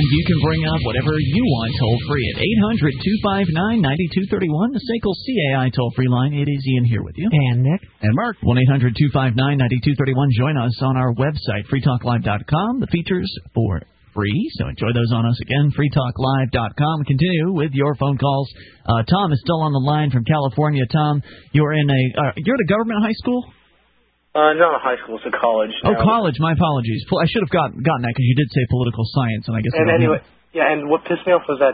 you can bring up whatever you want toll-free at 800-259-9231, the SACL CAI toll-free line. It is Ian here with you. And Nick. And Mark. 1-800-259-9231. Join us on our website, freetalklive.com. The features for free, so enjoy those on us again, freetalklive.com. Continue with your phone calls. Tom is still on the line from California. Tom, you're at a government high school? Not a high school, it's a college. Oh, college. My apologies. I should have gotten that because you did say political science, and I guess. And anyway, and what pissed me off was that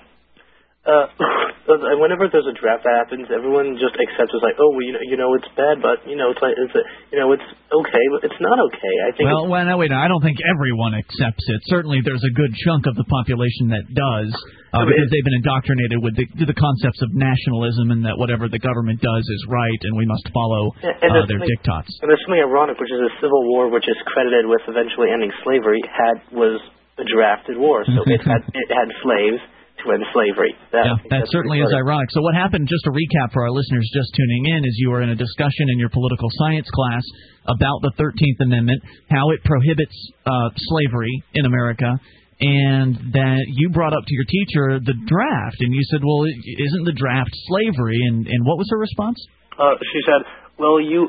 whenever there's a draft that happens, everyone just accepts it's like, oh, well, it's bad, but it's like it's okay, but it's not okay. I think. Well, no, wait. I don't think everyone accepts it. Certainly, there's a good chunk of the population that does. Because they've been indoctrinated with the concepts of nationalism and that whatever the government does is right and we must follow their diktats. And there's something ironic, which is a civil war, which is credited with eventually ending slavery, was a drafted war. So it had slaves to end slavery. That certainly is ironic. So what happened, just to recap for our listeners just tuning in, is you were in a discussion in your political science class about the 13th Amendment, how it prohibits slavery in America, and that you brought up to your teacher the draft, and you said, well, isn't the draft slavery? And what was her response? She said, well, we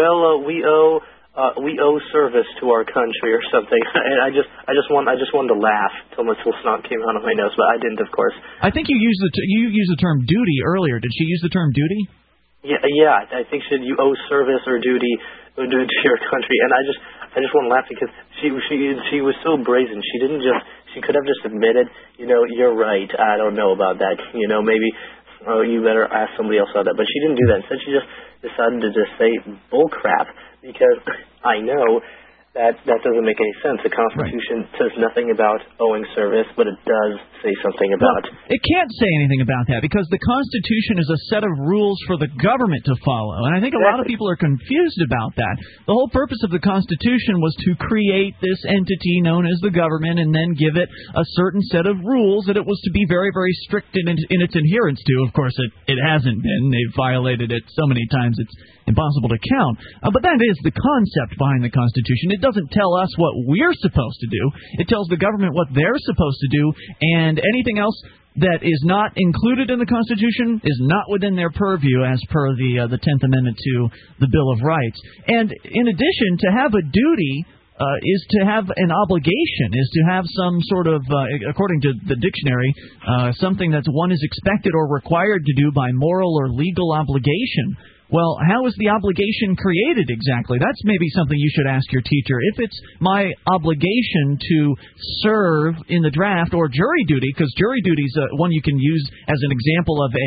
owe service to our country or something. And I just wanted to laugh till my snot came out of my nose, but I didn't, of course. I think you used the term duty earlier. Did she use the term duty? Yeah. I think she said you owe service or duty to your country, and I just want to laugh because she was so brazen. She could have just admitted, you're right. I don't know about that. Maybe you better ask somebody else about that. But she didn't do that. Instead, she just decided to just say bull crap because I know that doesn't make any sense. The Constitution says nothing about owing service, but it does say something about... Well, it can't say anything about that because the Constitution is a set of rules for the government to follow, and I think a lot of people are confused about that. The whole purpose of the Constitution was to create this entity known as the government and then give it a certain set of rules that it was to be very, very strict in its adherence to. Of course, it hasn't been. They've violated it so many times it's impossible to count. But that is the concept behind the Constitution. It doesn't tell us what we're supposed to do. It tells the government what they're supposed to do, and anything else that is not included in the Constitution is not within their purview as per the 10th Amendment to the Bill of Rights. And in addition, to have a duty is to have an obligation, is to have some sort of, according to the dictionary, something that one is expected or required to do by moral or legal obligation. Well, how is the obligation created exactly? That's maybe something you should ask your teacher. If it's my obligation to serve in the draft or jury duty, because jury duty is one you can use as an example of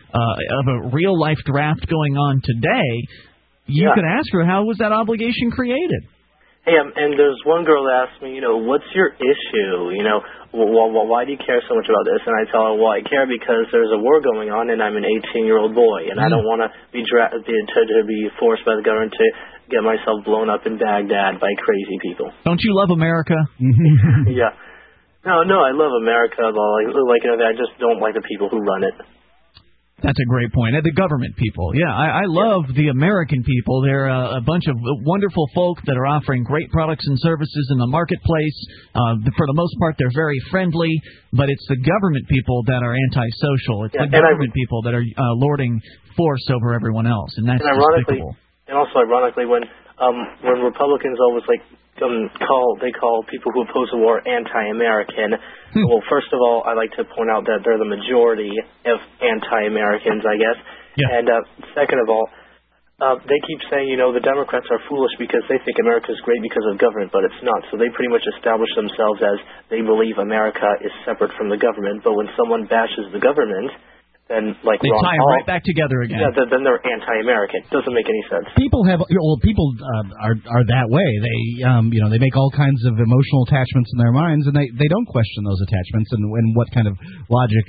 a real-life draft going on today, you could ask her, how was that obligation created? Hey, and there's one girl that asked me, what's your issue? Why do you care so much about this? And I tell her, well, I care because there's a war going on, and I'm an 18-year-old boy, and I don't want to be forced by the government to get myself blown up in Baghdad by crazy people. Don't you love America? Yeah. No, I love America, but I just don't like the people who run it. That's a great point. The government people. Yeah, I love the American people. They're a bunch of wonderful folk that are offering great products and services in the marketplace. For the most part, they're very friendly, but it's the government people that are antisocial. It's the government people that are lording force over everyone else, and that's despicable. And also ironically, when Republicans always call people who oppose the war anti-American. Well, first of all, I like to point out that they're the majority of anti-Americans, I guess. Yeah. And second of all, they keep saying, the Democrats are foolish because they think America's great because of government, but it's not. So they pretty much establish themselves as they believe America is separate from the government. But when someone bashes the government, then they tie them right back together again. Yeah, then they're anti-American. Doesn't make any sense. People are that way. They make all kinds of emotional attachments in their minds, and they don't question those attachments and what kind of logic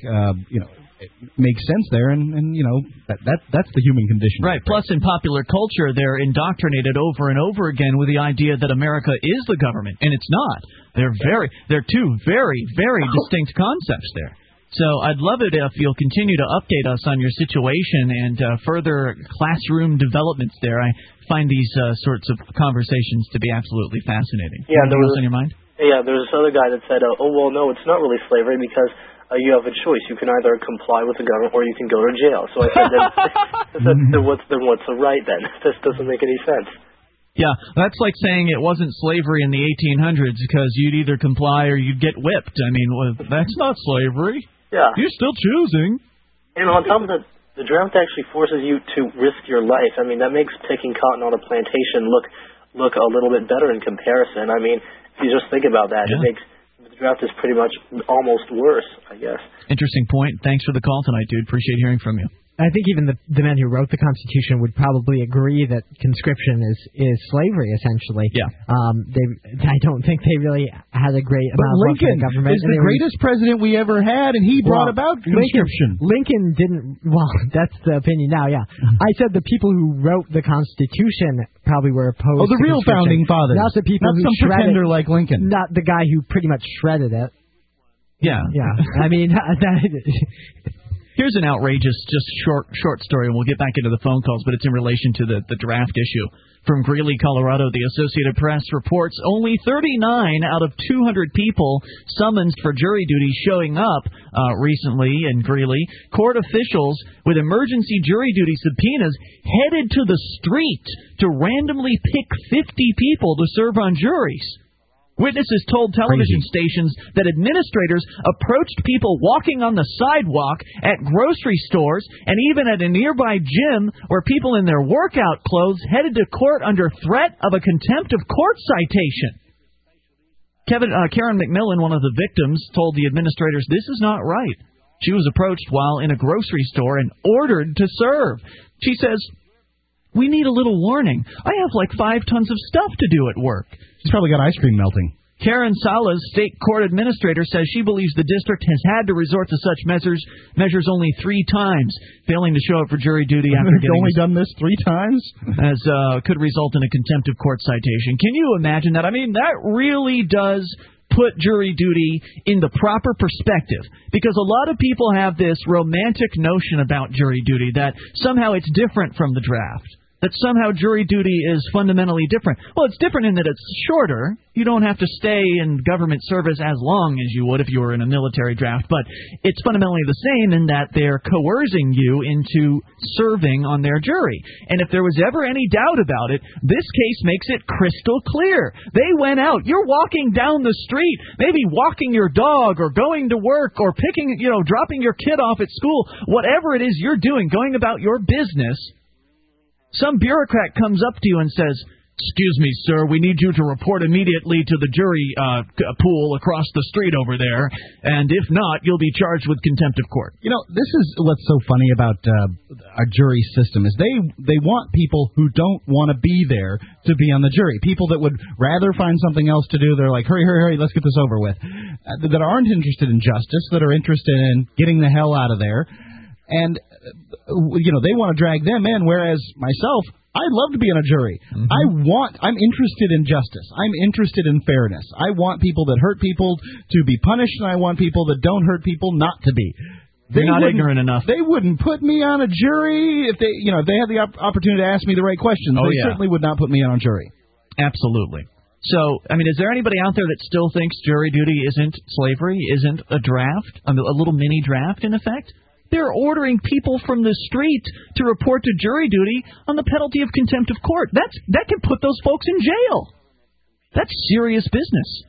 makes sense there, and that's the human condition. Right. Plus, in popular culture, they're indoctrinated over and over again with the idea that America is the government, and it's not. They're two very, very distinct concepts there. So I'd love it if you'll continue to update us on your situation and further classroom developments there. I find these sorts of conversations to be absolutely fascinating. Yeah, Anything else on your mind? Yeah, there's this other guy that said, oh, well, no, it's not really slavery because you have a choice. You can either comply with the government or you can go to jail. So I said, then what's the right then? This doesn't make any sense. Yeah, that's like saying it wasn't slavery in the 1800s because you'd either comply or you'd get whipped. I mean, that's not slavery. Yeah. You're still choosing. And on top of that, the draft actually forces you to risk your life. I mean, that makes picking cotton on a plantation look a little bit better in comparison. I mean, if you just think about that, It makes the draft is pretty much almost worse, I guess. Interesting point. Thanks for the call tonight, dude. Appreciate hearing from you. I think even the men who wrote the Constitution would probably agree that conscription is slavery, essentially. Yeah. I don't think they really had a great amount of Lincoln the government. is the greatest president we ever had, and he brought about conscription. Lincoln didn't. Well, that's the opinion now. Yeah, I said the people who wrote the Constitution probably were opposed. Oh, the to real founding fathers, not the people not who some pretender like Lincoln, not the guy who pretty much shredded it. Yeah. I mean, Here's an outrageous, just short story, and we'll get back into the phone calls, but it's in relation to the draft issue. From Greeley, Colorado, the Associated Press reports only 39 out of 200 people summoned for jury duty showing up recently in Greeley. Court officials with emergency jury duty subpoenas headed to the street to randomly pick 50 people to serve on juries. Witnesses told television stations that administrators approached people walking on the sidewalk, at grocery stores, and even at a nearby gym where people in their workout clothes headed to court under threat of a contempt of court citation. Karen McMillan, one of the victims, told the administrators this is not right. She was approached while in a grocery store and ordered to serve. She says, "We need a little warning. I have like 5 tons of stuff to do at work." She's probably got ice cream melting. Karen Salas, state court administrator, says she believes the district has had to resort to such measures only 3 times, failing to show up for jury duty after getting only done this 3 times, as could result in a contempt of court citation. Can you imagine that? I mean, that really does put jury duty in the proper perspective, because a lot of people have this romantic notion about jury duty that somehow it's different from the draft. That somehow jury duty is fundamentally different. Well, it's different in that it's shorter. You don't have to stay in government service as long as you would if you were in a military draft. But it's fundamentally the same in that they're coercing you into serving on their jury. And if there was ever any doubt about it, this case makes it crystal clear. They went out. You're walking down the street, maybe walking your dog or going to work or dropping your kid off at school. Whatever it is you're doing, going about your business. Some bureaucrat comes up to you and says, "Excuse me, sir, we need you to report immediately to the jury pool across the street over there, and if not, you'll be charged with contempt of court." You know, this is what's so funny about our jury system is they want people who don't want to be there to be on the jury. People that would rather find something else to do. They're like, hurry, let's get this over with. That aren't interested in justice, that are interested in getting the hell out of there. And, they want to drag them in, whereas myself, I'd love to be on a jury. Mm-hmm. I'm interested in justice. I'm interested in fairness. I want people that hurt people to be punished, and I want people that don't hurt people not to be. They're not ignorant enough. They wouldn't put me on a jury if they had the opportunity to ask me the right questions. They certainly would not put me on a jury. Absolutely. So, I mean, is there anybody out there that still thinks jury duty isn't slavery, isn't a draft, a little mini draft in effect? They're ordering people from the street to report to jury duty on the penalty of contempt of court. That can put those folks in jail. That's serious business.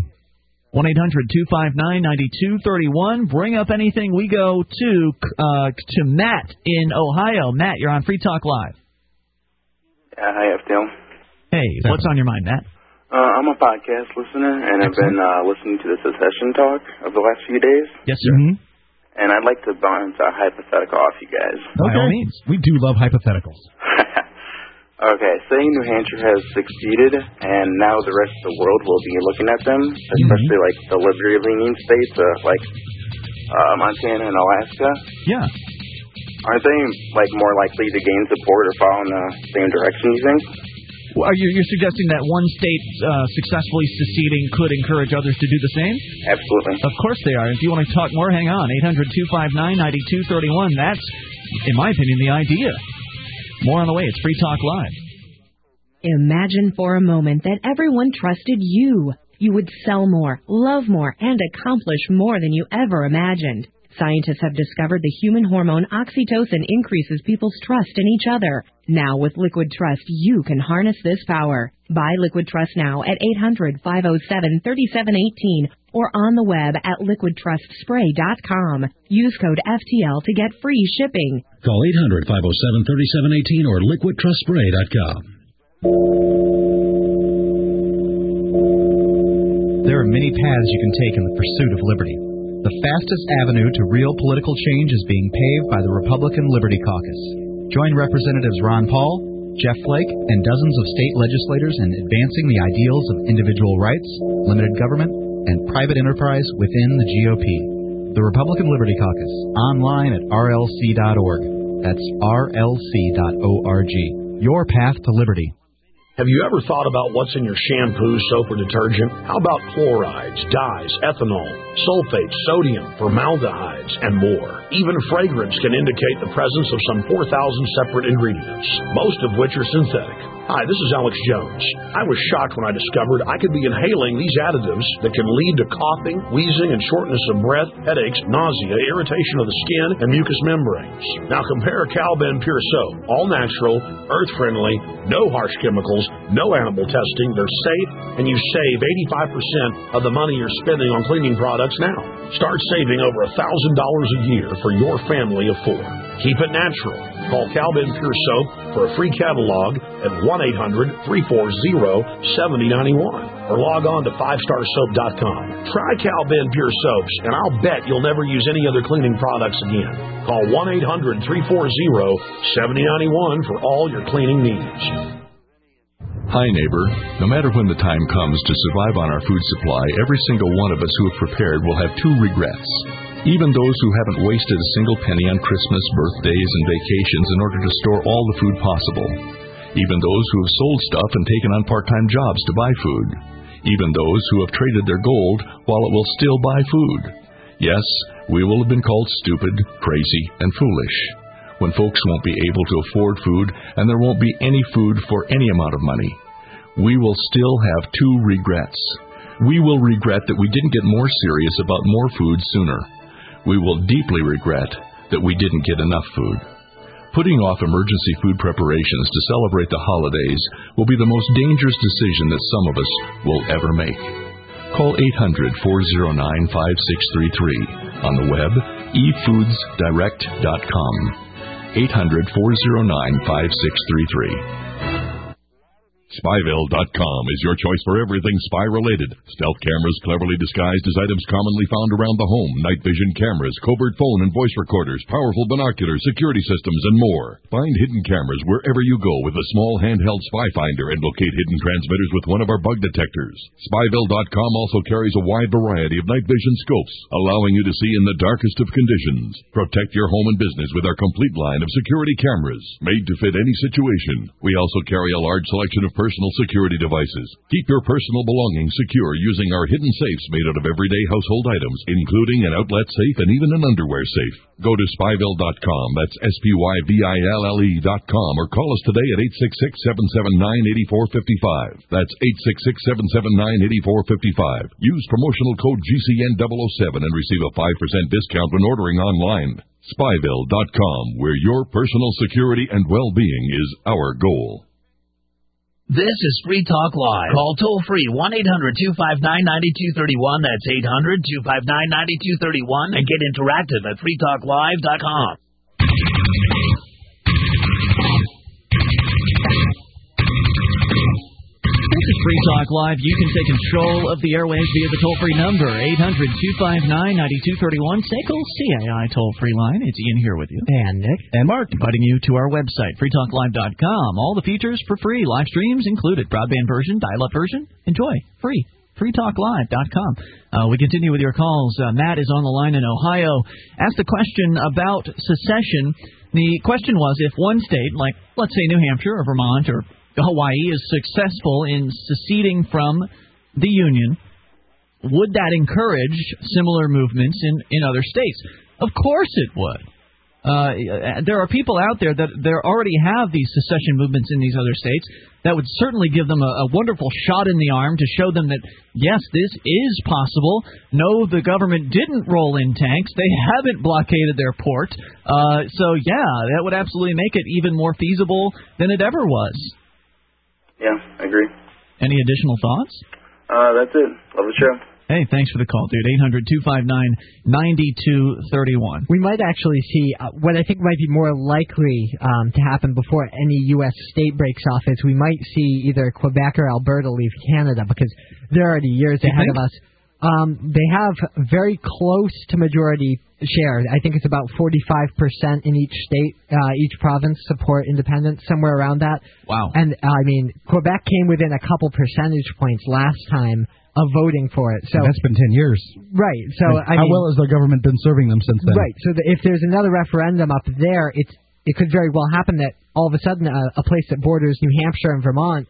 1-800-259-9231. Bring up anything. We go to Matt in Ohio. Matt, you're on Free Talk Live. Hi, FDL. Hey, what's on your mind, Matt? I'm a podcast listener, and I've been listening to the secession talk of the last few days. Yes, sir. Mm-hmm. And I'd like to bounce a hypothetical off you guys. By all means. We do love hypotheticals. Okay, say New Hampshire has succeeded, and now the rest of the world will be looking at them, especially like the liberty-leaning states like Montana and Alaska. Yeah. Aren't they more likely to gain support or follow in the same direction, you think? Well, you're suggesting that one state successfully seceding could encourage others to do the same? Absolutely. Of course they are. If you want to talk more, hang on. 800-259-9231. That's, in my opinion, the idea. More on the way. It's Free Talk Live. Imagine for a moment that everyone trusted you. you would sell more, love more, and accomplish more than you ever imagined. Scientists have discovered the human hormone oxytocin increases people's trust in each other. Now with Liquid Trust, you can harness this power. Buy Liquid Trust now at 800-507-3718 or on the web at liquidtrustspray.com. Use code FTL to get free shipping. Call 800-507-3718 or liquidtrustspray.com. There are many paths you can take in the pursuit of liberty. The fastest avenue to real political change is being paved by the Republican Liberty Caucus. Join Representatives Ron Paul, Jeff Flake, and dozens of state legislators in advancing the ideals of individual rights, limited government, and private enterprise within the GOP. The Republican Liberty Caucus, online at rlc.org. That's rlc.org. Your path to liberty. Have you ever thought about what's in your shampoo, soap, or detergent? How about chlorides, dyes, ethanol, sulfates, sodium, formaldehydes, and more? Even fragrance can indicate the presence of some 4,000 separate ingredients, most of which are synthetic. Hi, this is Alex Jones. I was shocked when I discovered I could be inhaling these additives that can lead to coughing, wheezing, and shortness of breath, headaches, nausea, irritation of the skin, and mucous membranes. Now compare Calben Pure Soap, all natural, earth-friendly, no harsh chemicals, no animal testing, they're safe, and you save 85% of the money you're spending on cleaning products now. Start saving over $1,000 a year for your family of 4. Keep it natural. Call Calben Pure Soap for a free catalog at 1-800-340-7091 or log on to 5starsoap.com. Try Calben Pure Soaps, and I'll bet you'll never use any other cleaning products again. Call 1-800-340-7091 for all your cleaning needs. Hi, neighbor. No matter when the time comes to survive on our food supply, every single one of us who have prepared will have 2 regrets. Even those who haven't wasted a single penny on Christmas, birthdays, and vacations in order to store all the food possible. Even those who have sold stuff and taken on part-time jobs to buy food. Even those who have traded their gold while it will still buy food. Yes, we will have been called stupid, crazy, and foolish. When folks won't be able to afford food and there won't be any food for any amount of money. We will still have 2 regrets. We will regret that we didn't get more serious about more food sooner. We will deeply regret that we didn't get enough food. Putting off emergency food preparations to celebrate the holidays will be the most dangerous decision that some of us will ever make. Call 800-409-5633. On the web, efoodsdirect.com. 800-409-5633. Spyville.com is your choice for everything spy-related. Stealth cameras cleverly disguised as items commonly found around the home, night vision cameras, covert phone and voice recorders, powerful binoculars, security systems, and more. Find hidden cameras wherever you go with a small handheld spy finder and locate hidden transmitters with one of our bug detectors. Spyville.com also carries a wide variety of night vision scopes, allowing you to see in the darkest of conditions. Protect your home and business with our complete line of security cameras, made to fit any situation. We also carry a large selection of personal security devices. Keep your personal belongings secure using our hidden safes made out of everyday household items, including an outlet safe and even an underwear safe. Go to Spyville.com, that's SPYVILLE.com, or call us today at 866-779-8455. That's 866-779-8455. Use promotional code GCN007 and receive a 5% discount when ordering online. Spyville.com, where your personal security and well-being is our goal. This is Free Talk Live. Call toll-free 1-800-259-9231. That's 800-259-9231. And get interactive at freetalklive.com. This is Free Talk Live. You can take control of the airwaves via the toll-free number, 800-259-9231. SACL CAI toll-free line. It's Ian here with you. And Nick. And Mark. Inviting you to our website, freetalklive.com. All the features for free. Live streams included. Broadband version, dial-up version. Enjoy. Free. freetalklive.com. We continue with your calls. Matt is on the line in Ohio. Asked a question about secession. The question was, if one state, like, let's say, New Hampshire or Vermont or Hawaii, is successful in seceding from the Union, would that encourage similar movements in other states? Of course it would. There are people out there that already have these secession movements in these other states that would certainly give them a wonderful shot in the arm to show them that, yes, this is possible. No, the government didn't roll in tanks. They haven't blockaded their port. So, yeah, that would absolutely make it even more feasible than it ever was. Yeah, I agree. Any additional thoughts? That's it. Love the show. Hey, thanks for the call, dude. 800-259-9231. We might actually see what I think might be more likely to happen before any U.S. state breaks off is we might see either Quebec or Alberta leave Canada because they're already years ahead of us. They have very close to majority share. I think it's about 45% in each state, each province support independence, somewhere around that. Wow. And, I mean, Quebec came within a couple percentage points last time of voting for it. So that's been 10 years. Right. So how well has their government been serving them since then? Right. So if there's another referendum up there, it could very well happen that all of a sudden a place that borders New Hampshire and Vermont,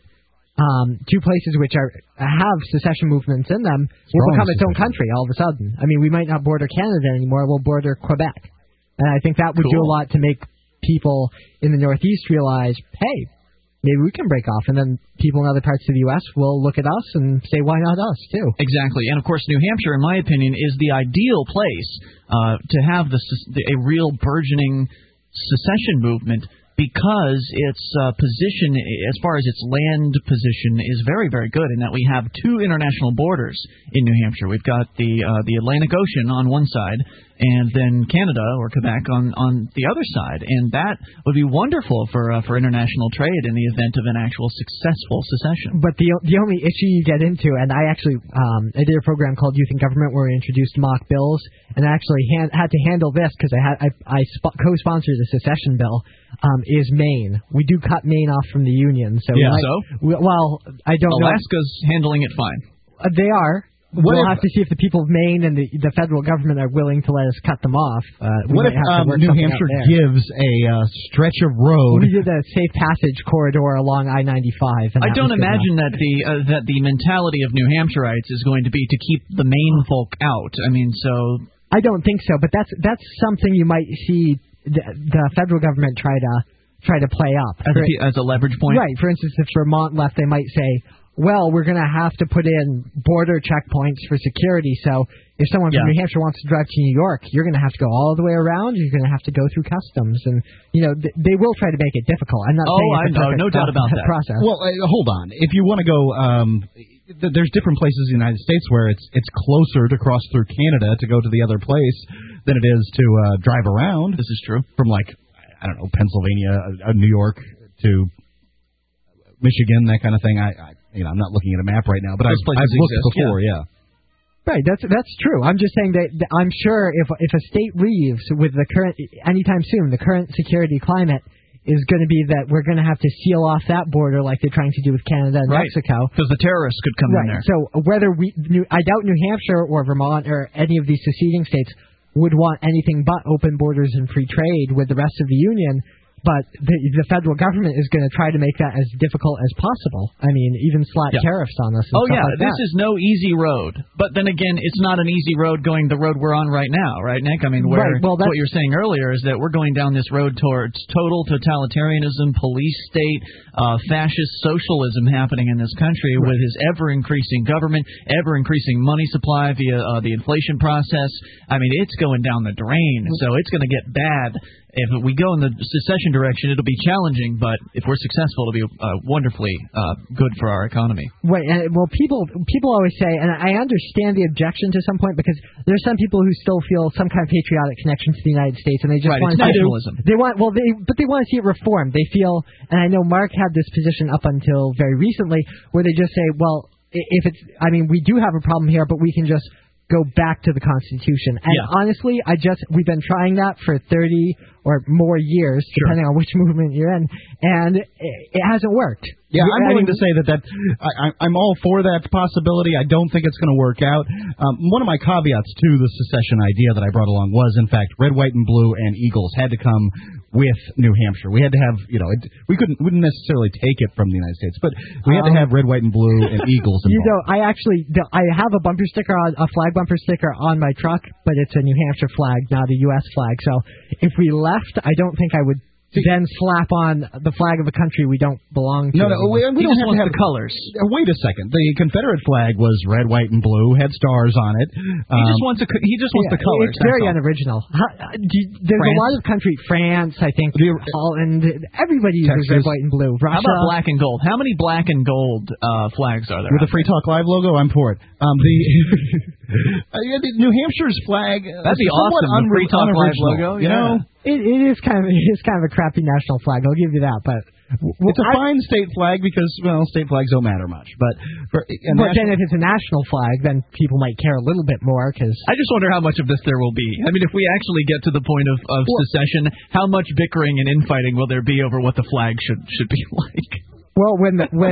two places which have secession movements in them, will become its own country all of a sudden. I mean, we might not border Canada anymore. We'll border Quebec. And I think that would do a lot to make people in the Northeast realize, hey, maybe we can break off, and then people in other parts of the U.S. will look at us and say, why not us, too? Exactly. And, of course, New Hampshire, in my opinion, is the ideal place to have a real burgeoning secession movement because its position, as far as its land position, is very, very good in that we have two international borders in New Hampshire. We've got the Atlantic Ocean on one side and then Canada or Quebec on the other side. And that would be wonderful for international trade in the event of an actual successful secession. But the only issue you get into, and I actually I did a program called Youth in Government where we introduced mock bills, and I actually had to handle this because I co-sponsored a secession bill, is Maine. We do cut Maine off from the Union. So yeah, well, I don't know. Alaska's handling it fine. They are. We'll have to see if the people of Maine and the federal government are willing to let us cut them off. What if New Hampshire gives a stretch of road? We did a safe passage corridor along I-95. I don't imagine that the mentality of New Hampshireites is going to be to keep the Maine folk out. I mean, so I don't think so. But that's something you might see the federal government try to play up as a leverage point. Right. For instance, if Vermont left, they might say, well, we're going to have to put in border checkpoints for security. So if someone from New Hampshire wants to drive to New York, you're going to have to go all the way around. You're going to have to go through customs. And, they will try to make it difficult. I'm not saying it's a perfect no doubt about that process. Well, hold on. If you want to go, there's different places in the United States where it's closer to cross through Canada to go to the other place than it is to drive around. This is true. From, Pennsylvania, New York to Michigan, that kind of thing. I'm not looking at a map right now, but I've looked before, yeah. Right, that's true. I'm just saying that I'm sure if a state leaves with the current, anytime soon, the current security climate is going to be that we're going to have to seal off that border like they're trying to do with Canada and Mexico. Because the terrorists could come in there. So whether I doubt New Hampshire or Vermont or any of these seceding states would want anything but open borders and free trade with the rest of the Union. But the federal government is going to try to make that as difficult as possible. I mean, even slap tariffs on us. This is no easy road. But then again, it's not an easy road going the road we're on right now, right, Nick? I mean, what you're saying earlier is that we're going down this road towards total totalitarianism, police state, fascist socialism happening in this country with his ever-increasing government, ever-increasing money supply via the inflation process. I mean, it's going down the drain, so it's going to get bad. If we go in the secession direction, it'll be challenging, but if we're successful, it'll be wonderfully good for our economy. Right. Well, people always say, and I understand the objection to some point, because there's some people who still feel some kind of patriotic connection to the United States, and they just want to nationalism. They want to see it reformed. They feel, and I know Mark had this position up until very recently, where they just say, well, we do have a problem here, but we can just go back to the Constitution. And honestly, we've been trying that for 30 or more years, depending on which movement you're in, and it hasn't worked. Yeah, I'm willing to say that I'm all for that possibility. I don't think it's going to work out. One of my caveats to the secession idea that I brought along was, in fact, red, white, and blue and eagles had to come with New Hampshire. We had to have, we wouldn't necessarily take it from the United States, but we had to have red, white, and blue and eagles involved. I have a bumper sticker, a flag bumper sticker on my truck, but it's a New Hampshire flag, not a U.S. flag. So if we left, I don't think I would then slap on the flag of a country we don't belong to. No, we don't have to have the colors. Wait a second. The Confederate flag was red, white, and blue, had stars on it. He just wants the colors. It's very unoriginal. There's a lot of countries, France, I think, Holland, everybody uses red, white, and blue. Russia. How about black and gold? How many black and gold flags are there? With the Free Talk Live logo, I'm for it. The New Hampshire's flag. That'd be awesome. The Free Talk Live logo, you know. It is kind of a crappy national flag. I'll give you that, but it's a fine state flag because state flags don't matter much. But then if it's a national flag, then people might care a little bit more. Because I just wonder how much of this there will be. I mean, if we actually get to the point of secession, how much bickering and infighting will there be over what the flag should be like? Well, when the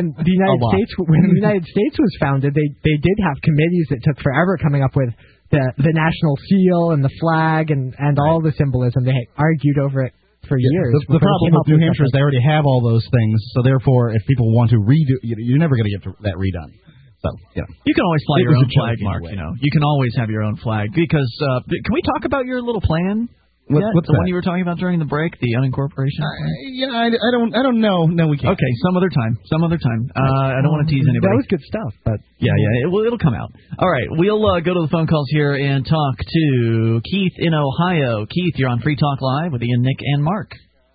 United States was founded, they did have committees that took forever coming up with the national seal and the flag and all the symbolism. They argued over it for years. The problem with New Hampshire is they already have all those things, so therefore, if people want to redo, you're never going to get that redone. So, you can always fly your own flag, Mark. You can always have your own flag because. Can we talk about your little plan? What's the one you were talking about during the break, the unincorporation? I don't know. No, we can't. Okay, some other time. I don't want to tease anybody. That was good stuff, but it'll come out. All right, we'll go to the phone calls here and talk to Keith in Ohio. Keith, you're on Free Talk Live with Ian, Nick, and Mark.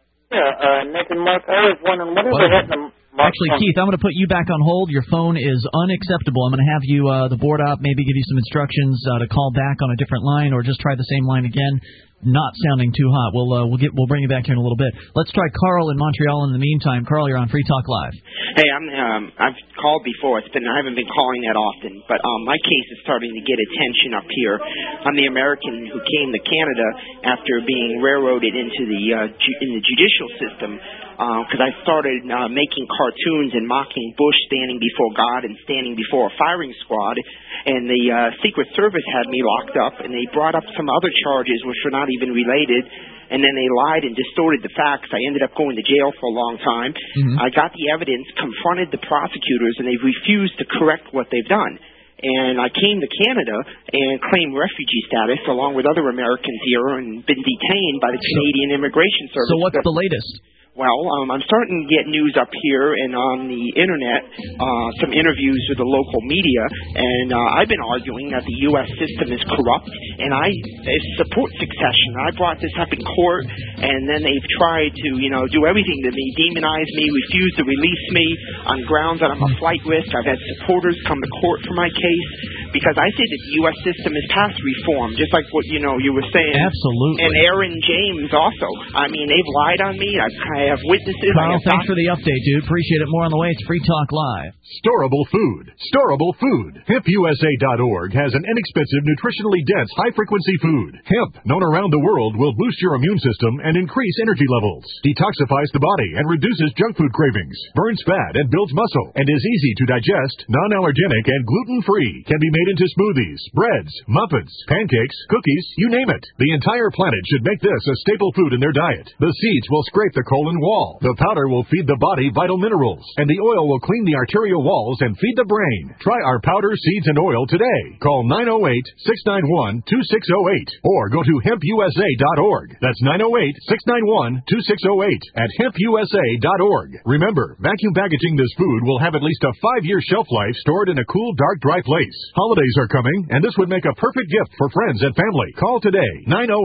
Yeah, Nick and Mark. I was wondering what is happening. Actually, Keith, I'm going to put you back on hold. Your phone is unacceptable. I'm going to have you the board up, maybe give you some instructions to call back on a different line or just try the same line again. Not sounding too hot. We'll bring you back here in a little bit. Let's try Carl in Montreal in the meantime. Carl, you're on Free Talk Live. Hey, I've called before. I haven't been calling that often, but my case is starting to get attention up here. I'm the American who came to Canada after being railroaded into in the judicial system because I started making cartoons and mocking Bush standing before God and standing before a firing squad, and the Secret Service had me locked up, and they brought up some other charges which were not even related, and then they lied and distorted the facts. I ended up going to jail for a long time. Mm-hmm. I got the evidence, confronted the prosecutors, and they refused to correct what they've done. And I came to Canada and claimed refugee status along with other Americans here and been detained by the Canadian Immigration Service. So what's the latest? Well, I'm starting to get news up here and on the Internet, some interviews with the local media, and I've been arguing that the U.S. system is corrupt, and I support succession. I brought this up in court, and then they've tried to, do everything to me, demonize me, refuse to release me on grounds that I'm a flight risk. I've had supporters come to court for my case because I say that the U.S. system is past reform, just like what, you were saying. Absolutely. And Aaron James also. I mean, they've lied on me. I have witnesses. Carl, thanks for the update, dude. Appreciate it. More on the way. It's Free Talk Live. Storable food. Storable food. HempUSA.org has an inexpensive, nutritionally dense, high-frequency food. Hemp, known around the world, will boost your immune system and increase energy levels, detoxifies the body, and reduces junk food cravings, burns fat, and builds muscle, and is easy to digest, non-allergenic, and gluten-free. Can be made into smoothies, breads, muffins, pancakes, cookies, you name it. The entire planet should make this a staple food in their diet. The seeds will scrape the colon wall. The powder will feed the body vital minerals, and the oil will clean the arterial walls and feed the brain. Try our powder, seeds, and oil today. Call 908-691-2608 or go to hempusa.org. That's 908-691-2608 at hempusa.org. Remember, vacuum packaging this food will have at least a 5-year shelf life stored in a cool, dark, dry place. Holidays are coming, and this would make a perfect gift for friends and family. Call today,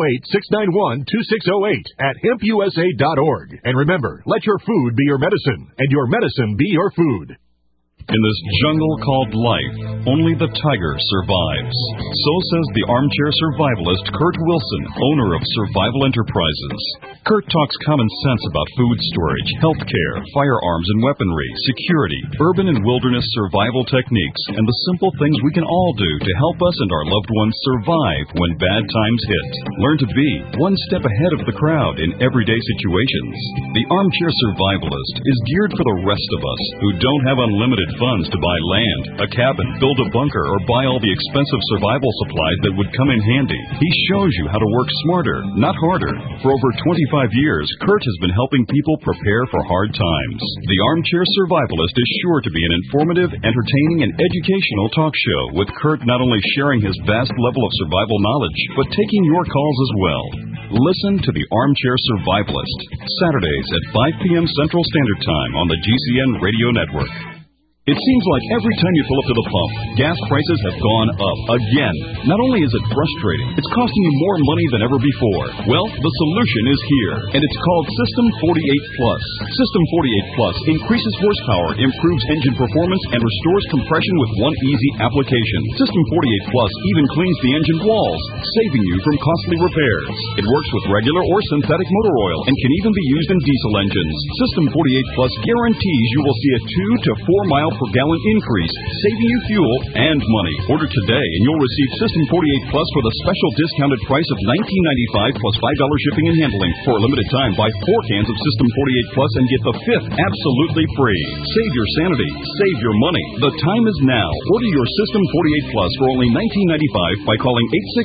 908-691-2608 at hempusa.org. And remember, let your food be your medicine, and your medicine be your food. In this jungle called life, only the tiger survives. So says the armchair survivalist Kurt Wilson, owner of Survival Enterprises. Kurt talks common sense about food storage, healthcare, firearms and weaponry, security, urban and wilderness survival techniques, and the simple things we can all do to help us and our loved ones survive when bad times hit. Learn to be one step ahead of the crowd in everyday situations. The armchair survivalist is geared for the rest of us who don't have unlimited funds to buy land, a cabin, build a bunker, or buy all the expensive survival supplies that would come in handy. He shows you how to work smarter, not harder. For over 25 years, Kurt has been helping people prepare for hard times. The Armchair Survivalist is sure to be an informative, entertaining, and educational talk show, with Kurt not only sharing his vast level of survival knowledge, but taking your calls as well. Listen to the Armchair Survivalist, Saturdays at 5 p.m. Central Standard Time on the GCN Radio Network. It seems like every time you pull up to the pump, gas prices have gone up again. Not only is it frustrating, it's costing you more money than ever before. Well, the solution is here, and it's called System 48 Plus. System 48 Plus increases horsepower, improves engine performance, and restores compression with one easy application. System 48 Plus even cleans the engine walls, saving you from costly repairs. It works with regular or synthetic motor oil and can even be used in diesel engines. System 48 Plus guarantees you will see a 2 to 4 mile per gallon increase, saving you fuel and money. Order today and you'll receive System 48 Plus for the special discounted price of $19.95 plus $5 shipping and handling. For a limited time, buy 4 cans of System 48 Plus and get the 5th absolutely free. Save your sanity. Save your money. The time is now. Order your System 48 Plus for only $19.95 by calling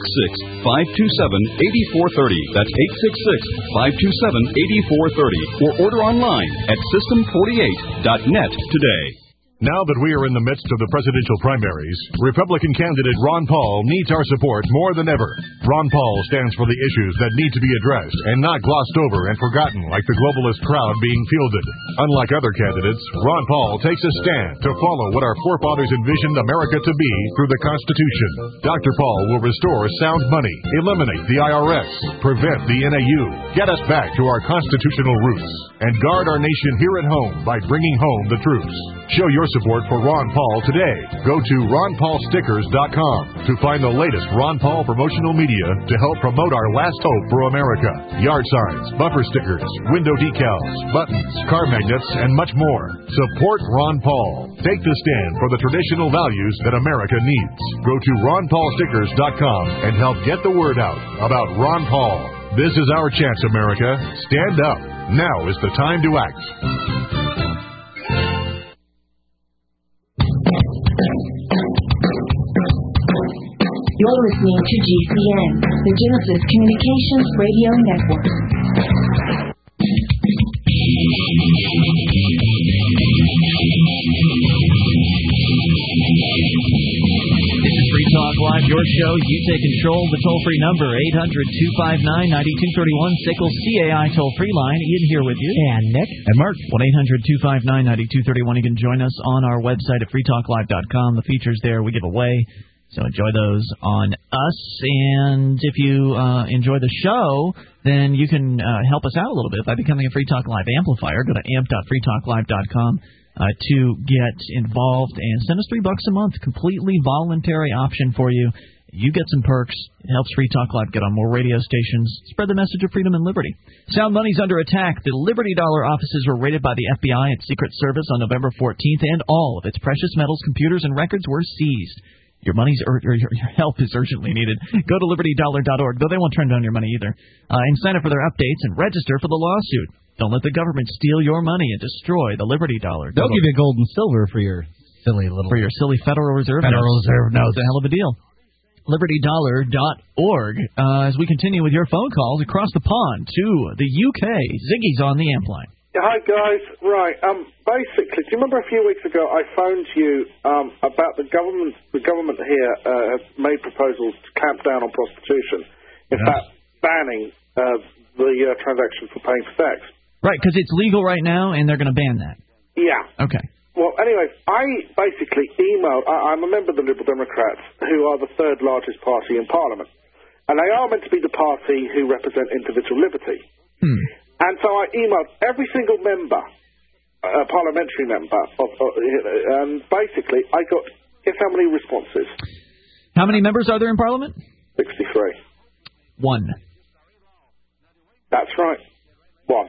866-527-8430. That's 866-527-8430. Or order online at system48.net today. Now that we are in the midst of the presidential primaries, Republican candidate Ron Paul needs our support more than ever. Ron Paul stands for the issues that need to be addressed and not glossed over and forgotten like the globalist crowd being fielded. Unlike other candidates, Ron Paul takes a stand to follow what our forefathers envisioned America to be through the Constitution. Dr. Paul will restore sound money, eliminate the IRS, prevent the NAU, get us back to our constitutional roots, and guard our nation here at home by bringing home the troops. Show your support for Ron Paul today. Go to ronpaulstickers.com to find the latest Ron Paul promotional media to help promote our last hope for America. Yard signs, bumper stickers, window decals, buttons, car magnets, and much more. Support Ron Paul. Take the stand for the traditional values that America needs. Go to ronpaulstickers.com and help get the word out about Ron Paul. This is our chance, America. Stand up. Now is the time to act. You're listening to GCN, the Genesis Communications Radio Network. This is Free Talk Live, your show. You take control. The toll-free number, 800-259-9231, Sickles CAI toll-free line. Ian here with you. And Nick. And Mark. 1-800-259-9231. You can join us on our website at freetalklive.com. The features there we give away. So enjoy those on us, and if you enjoy the show, then you can help us out a little bit by becoming a Free Talk Live amplifier. Go to amp.freetalklive.com to get involved and send us $3 a month. Completely voluntary option for you. You get some perks. It helps Free Talk Live get on more radio stations. Spread the message of freedom and liberty. Sound money's under attack. The Liberty Dollar offices were raided by the FBI and Secret Service on November 14th, and all of its precious metals, computers, and records were seized. Your your help is urgently needed. Go to libertydollar.org, though they won't turn down your money either, and sign up for their updates and register for the lawsuit. Don't let the government steal your money and destroy the Liberty Dollar. They'll give you gold and silver for your silly Federal Reserve notes. It's a hell of a deal. LibertyDollar.org. As we continue with your phone calls across the pond to the UK, Ziggy's on the amp line. Hi, guys. Right. Basically, do you remember a few weeks ago I phoned you about the government? The government here has made proposals to clamp down on prostitution. In fact, banning the transaction for paying for sex. Right, because it's legal right now, and they're going to ban that. Yeah. Okay. Well, anyway, I basically emailed. I'm a member of the Liberal Democrats, who are the third largest party in Parliament, and they are meant to be the party who represent individual liberty. And so I emailed every single member, parliamentary member, and basically I got, guess how many responses? How many members are there in Parliament? 63. 1. That's right. 1.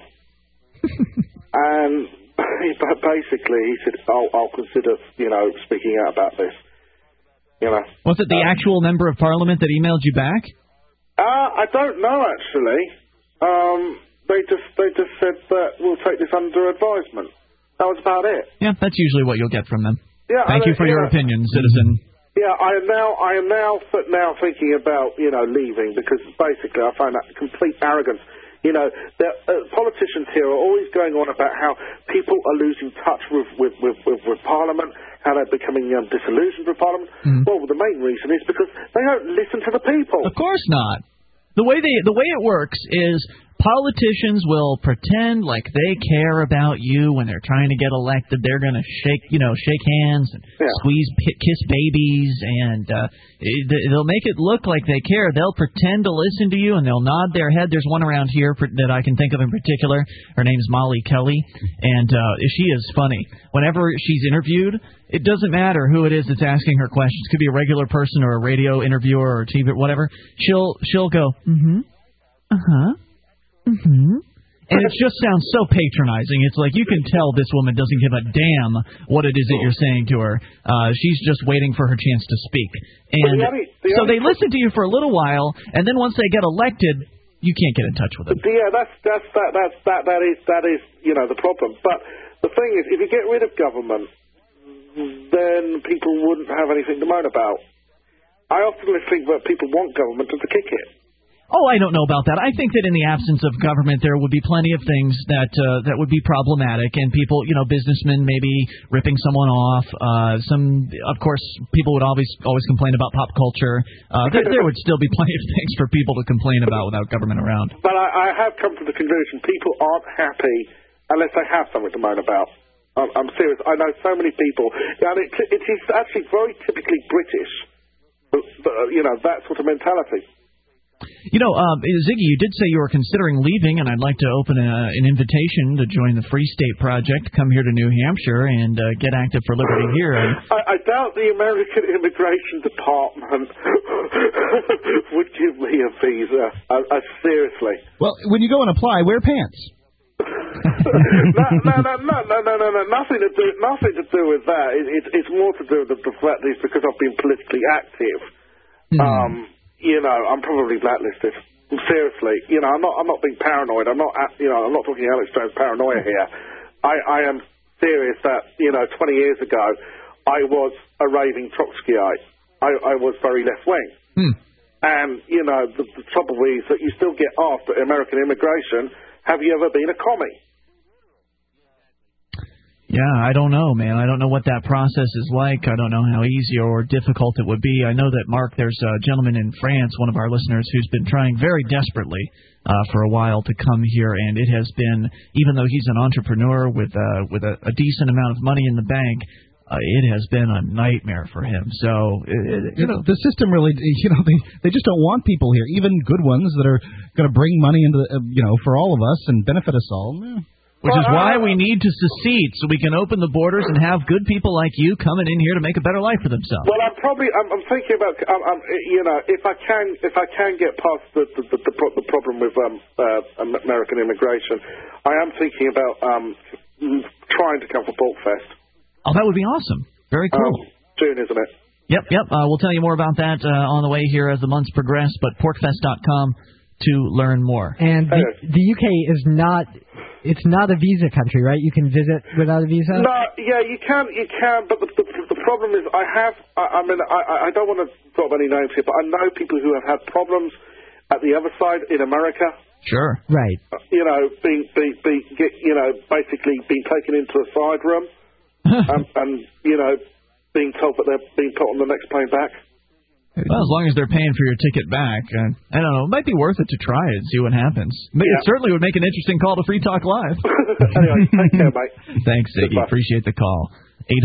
And basically he said, I'll consider, speaking out about this. Was it the actual member of Parliament that emailed you back? I don't know, actually. They just said that we'll take this under advisement. That was about it. Yeah, that's usually what you'll get from them. Yeah. Thank you for your opinion, citizen. Yeah, I am now thinking about leaving, because basically I find that complete arrogance. Politicians here are always going on about how people are losing touch with Parliament, how they're becoming disillusioned with Parliament. Well, the main reason is because they don't listen to the people. Of course not. The way it works is politicians will pretend like they care about you when they're trying to get elected. They're going to shake hands and kiss babies, and they'll make it look like they care. They'll pretend to listen to you, and they'll nod their head. There's one around here that I can think of in particular. Her name's Molly Kelly, and she is funny. Whenever she's interviewed, it doesn't matter who it is that's asking her questions. It could be a regular person or a radio interviewer or TV, whatever. She'll go, and it just sounds so patronizing. It's like you can tell this woman doesn't give a damn what it is that you're saying to her. She's just waiting for her chance to speak. And so they listen to you for a little while, and then once they get elected, you can't get in touch with them. Yeah, that is the problem. But the thing is, if you get rid of government, then people wouldn't have anything to moan about. I often think that people want government to kick it. Oh, I don't know about that. I think that in the absence of government, there would be plenty of things that would be problematic, and people, businessmen maybe ripping someone off. Of course, people would always complain about pop culture. There would still be plenty of things for people to complain about without government around. But I have come to the conclusion people aren't happy unless they have something to moan about. I'm serious. I know so many people, and it is actually very typically British. That sort of mentality. Ziggy, you did say you were considering leaving, and I'd like to open an invitation to join the Free State Project, come here to New Hampshire, and get active for liberty here. I doubt the American Immigration Department would give me a visa. Seriously. Well, when you go and apply, wear pants. No, nothing to do with that. It's more to do with the fact that it's because I've been politically active. I'm probably blacklisted. Seriously, I'm not being paranoid. I'm not talking Alex Jones paranoia here. I am serious that 20 years ago I was a raving Trotskyite. I was very left wing, and the trouble is that you still get asked at American immigration, have you ever been a commie? Yeah, I don't know, man. I don't know what that process is like. I don't know how easy or difficult it would be. I know that, Mark, there's a gentleman in France, one of our listeners, who's been trying very desperately for a while to come here, and it has been, even though he's an entrepreneur with a decent amount of money in the bank, it has been a nightmare for him. So, the system really, they just don't want people here, even good ones that are going to bring money into, for all of us and benefit us all. Yeah. Which is why we need to secede, so we can open the borders and have good people like you coming in here to make a better life for themselves. Well, I'm thinking about, if I can get past the problem with American immigration, I am thinking about trying to come for Porkfest. Oh, that would be awesome. Very cool. June, isn't it? Yep. We'll tell you more about that on the way here as the months progress, but porkfest.com to learn more. And the UK is not... It's not a visa country, right? You can visit without a visa? No, yeah, you can, but the problem is I don't want to drop any names here, but I know people who have had problems at the other side in America. Sure. Right. Basically being taken into a side room and being told that they're being put on the next plane back. Well, as long as they're paying for your ticket back, I don't know. It might be worth it to try it and see what happens. It certainly would make an interesting call to Free Talk Live. Anyway, take care, mate. Thanks, Ziggy. Goodbye. Appreciate the call.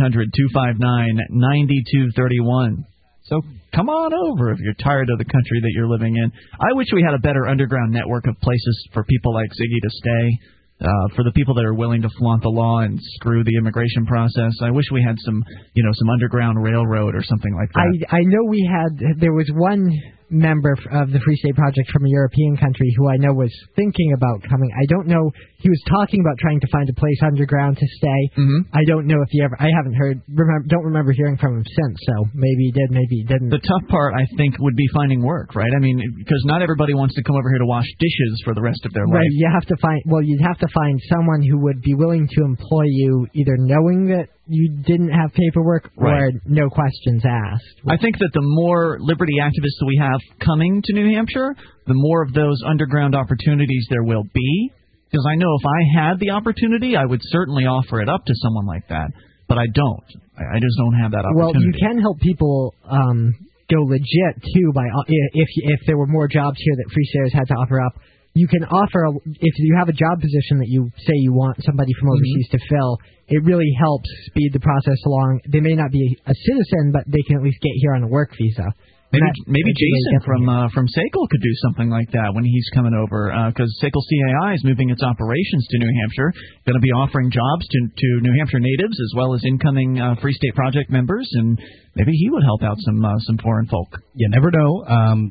800-259-9231. So come on over if you're tired of the country that you're living in. I wish we had a better underground network of places for people like Ziggy to stay. For the people that are willing to flaunt the law and screw the immigration process, I wish we had some underground railroad or something like that. I know there was one member of the Free State Project from a European country who I know was thinking about coming. I don't know. He was talking about trying to find a place underground to stay. Mm-hmm. I don't know if he ever. I haven't don't remember hearing from him since. So maybe he did, maybe he didn't. The tough part, I think, would be finding work, right? I mean, because not everybody wants to come over here to wash dishes for the rest of their life. Right. You'd have to find someone who would be willing to employ you, either knowing that you didn't have paperwork or Right. no questions asked. I think that the more liberty activists that we have coming to New Hampshire, the more of those underground opportunities there will be. Because I know if I had the opportunity, I would certainly offer it up to someone like that. But I don't. I just don't have that Well, opportunity. you can help people go legit too by if there were more jobs here that Free Staters had to offer up. You can offer if you have a job position that you say you want somebody from overseas to fill. It really helps speed the process along. They may not be a citizen, but they can at least get here on a work visa. Maybe Jason from SACL could do something like that when he's coming over, because SACL CAI is moving its operations to New Hampshire, going to be offering jobs to New Hampshire natives as well as incoming Free State Project members, and maybe he would help out some foreign folk. You never know.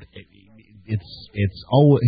It's always.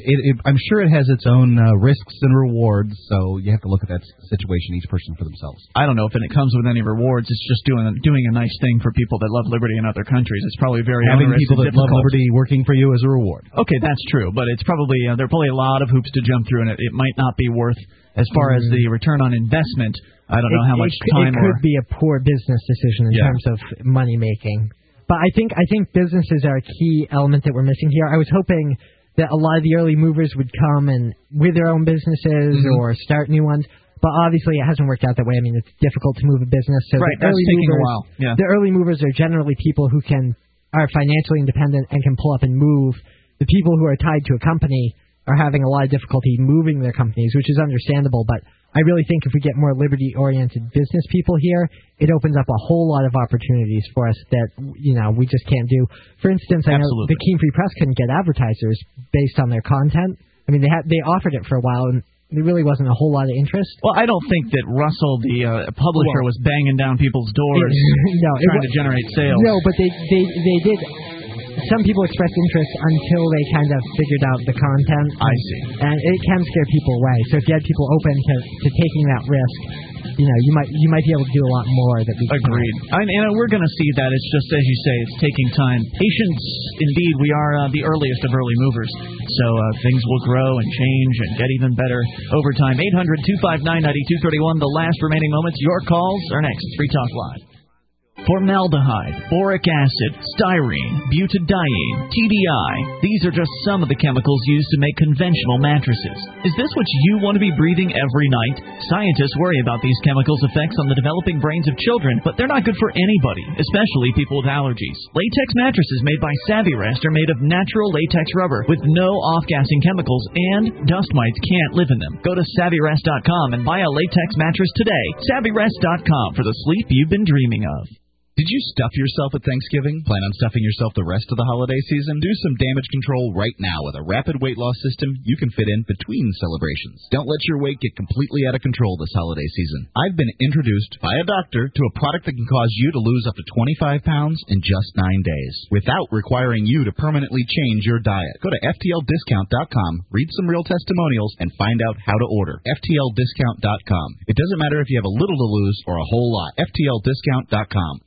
I'm sure it has its own risks and rewards, so you have to look at that situation, each person for themselves. I don't know if it comes with any rewards. It's just doing a nice thing for people that love liberty in other countries. It's probably very having onerous people and that love difficult. liberty working for you as a reward. Okay, that's true, but it's probably there are probably a lot of hoops to jump through, and it might not be worth as far as the return on investment. I don't know how much time it could be a poor business decision in terms of money making. But I think businesses are a key element that we're missing here. I was hoping that a lot of the early movers would come and with their own businesses or start new ones. But obviously it hasn't worked out that way. I mean, it's difficult to move a business. So right, the that's early taking movers, a while. Yeah. The early movers are generally people who are financially independent and can pull up and move. The people who are tied to a company are having a lot of difficulty moving their companies, which is understandable. But I really think if we get more liberty-oriented business people here, it opens up a whole lot of opportunities for us that, we just can't do. For instance, I know the Keene Free Press couldn't get advertisers based on their content. I mean, they offered it for a while, and there really wasn't a whole lot of interest. Well, I don't think that Russell, the publisher, was banging down people's doors trying to generate sales. No, but they did. Some people expressed interest until they kind of figured out the content. I see. And it can scare people away. So if you had people open to taking that risk, you might be able to do a lot more. That we Agreed. And we're going to see that. It's just, as you say, it's taking time. Patience, indeed. We are the earliest of early movers. So things will grow and change and get even better over time. 800-259-9231, the last remaining moments. Your calls are next. Free Talk Live. Formaldehyde, boric acid, styrene, butadiene, TDI. These are just some of the chemicals used to make conventional mattresses. Is this what you want to be breathing every night? Scientists worry about these chemicals' effects on the developing brains of children, but they're not good for anybody, especially people with allergies. Latex mattresses made by Savvyrest are made of natural latex rubber with no off-gassing chemicals, and dust mites can't live in them. Go to Savvyrest.com and buy a latex mattress today. Savvyrest.com for the sleep you've been dreaming of. Did you stuff yourself at Thanksgiving? Plan on stuffing yourself the rest of the holiday season? Do some damage control right now with a rapid weight loss system you can fit in between celebrations. Don't let your weight get completely out of control this holiday season. I've been introduced by a doctor to a product that can cause you to lose up to 25 pounds in just 9 days without requiring you to permanently change your diet. Go to FTLDiscount.com, read some real testimonials, and find out how to order. FTLDiscount.com. It doesn't matter if you have a little to lose or a whole lot. FTLDiscount.com.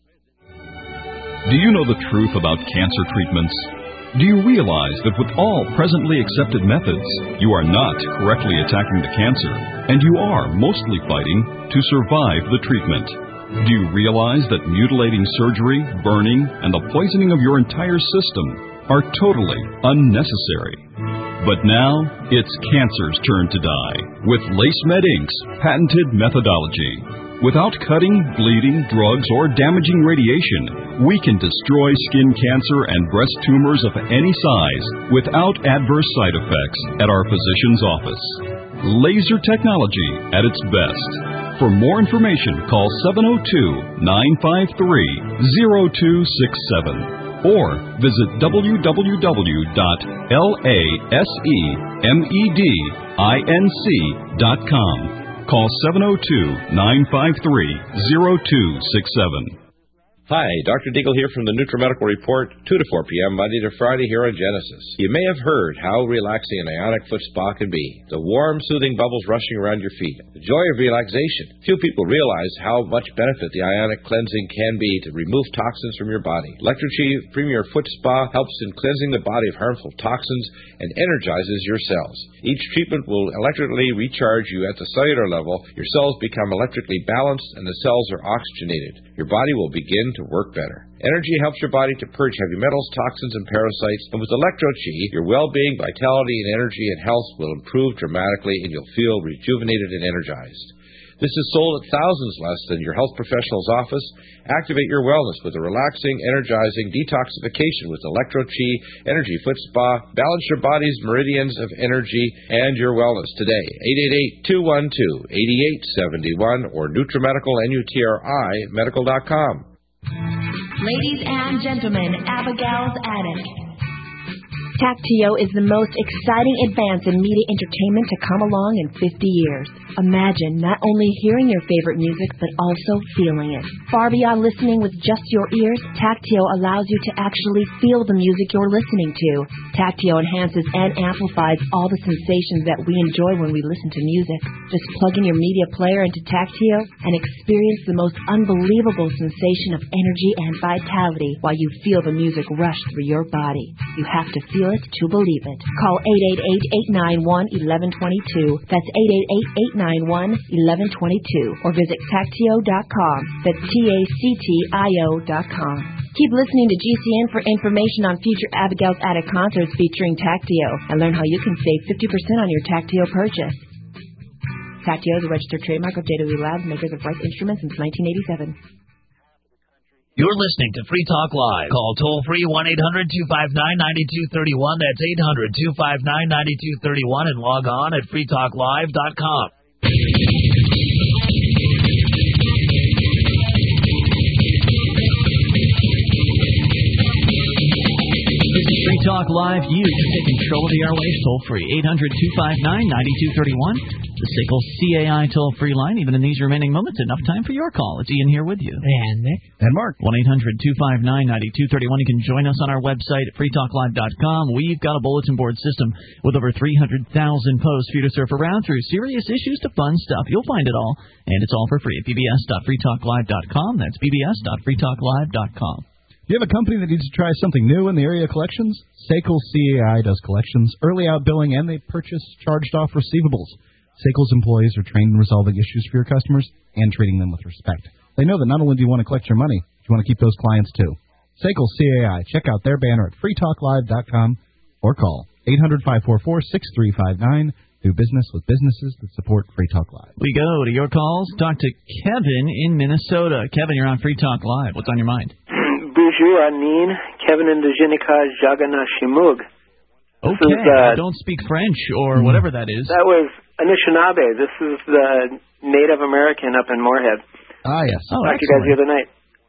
Do you know the truth about cancer treatments? Do you realize that with all presently accepted methods, you are not correctly attacking the cancer, and you are mostly fighting to survive the treatment? Do you realize that mutilating surgery, burning, and the poisoning of your entire system are totally unnecessary? But now, it's cancer's turn to die with LaceMed Inc.'s patented methodology. Without cutting, bleeding, drugs, or damaging radiation, we can destroy skin cancer and breast tumors of any size without adverse side effects at our physician's office. Laser technology at its best. For more information, call 702-953-0267 or visit www.lasemedinc.com. Call 702-953-0267. Hi, Dr. Deagle here from the NutriMedical Report, 2 to 4 p.m., Monday to Friday here on Genesis. You may have heard how relaxing an ionic foot spa can be. The warm, soothing bubbles rushing around your feet. The joy of relaxation. Few people realize how much benefit the ionic cleansing can be to remove toxins from your body. Electrochi Premier Foot Spa helps in cleansing the body of harmful toxins and energizes your cells. Each treatment will electrically recharge you at the cellular level. Your cells become electrically balanced and the cells are oxygenated. Your body will begin to work better. Energy helps your body to purge heavy metals, toxins, and parasites. And with Electro-Chi, your well-being, vitality, and energy and health will improve dramatically, and you'll feel rejuvenated and energized. This is sold at thousands less than your health professional's office. Activate your wellness with a relaxing, energizing detoxification with Electro-Chi Energy Foot Spa. Balance your body's meridians of energy and your wellness today. 888-212-8871 or NutriMedical, N-U-T-R-I, medical.com. Ladies and gentlemen, Abigail's Attic. Tactio is the most exciting advance in media entertainment to come along in 50 years. Imagine not only hearing your favorite music, but also feeling it. Far beyond listening with just your ears, Tactio allows you to actually feel the music you're listening to. Tactio enhances and amplifies all the sensations that we enjoy when we listen to music. Just plug in your media player into Tactio and experience the most unbelievable sensation of energy and vitality while you feel the music rush through your body. You have to feel it to believe it. Call 888-891-1122. That's 888-891-1122. Or visit Tactio.com. That's Tactio.com. Keep listening to GCN for information on future Abigail's Attic concerts featuring Tactio and learn how you can save 50% on your Tactio purchase. Tactio is a registered trademark of JW Labs, makers of Rice Instruments since 1987. You're listening to Free Talk Live. Call toll-free 1-800-259-9231. That's 800-259-9231 and log on at freetalklive.com. This is Free Talk Live. You can take control of the airwaves toll-free. 800-259-9231. The SACL CAI toll-free line. Even in these remaining moments, enough time for your call. It's Ian here with you. And Nick. And Mark. 1-800-259-9231. You can join us on our website at freetalklive.com. We've got a bulletin board system with over 300,000 posts for you to surf around through serious issues to fun stuff. You'll find it all, and it's all for free at bbs.freetalklive.com. That's bbs.freetalklive.com. Do you have a company that needs to try something new in the area of collections? SACL CAI does collections, early out billing, and they purchase charged-off receivables. SACL's employees are trained in resolving issues for your customers and treating them with respect. They know that not only do you want to collect your money, but you want to keep those clients too. SACL CAI. Check out their banner at freetalklive.com or call 800-544-6359. Do business with businesses that support Free Talk Live. We go to your calls. Talk to Kevin in Minnesota. Kevin, you're on Free Talk Live. What's on your mind? Bonjour, Anin. Kevin Indigenika Jaganashimug. Okay, I don't speak French or whatever that is. That was Anishinaabe. This is the Native American up in Moorhead. Ah, yes. Oh, talked to you guys the other night.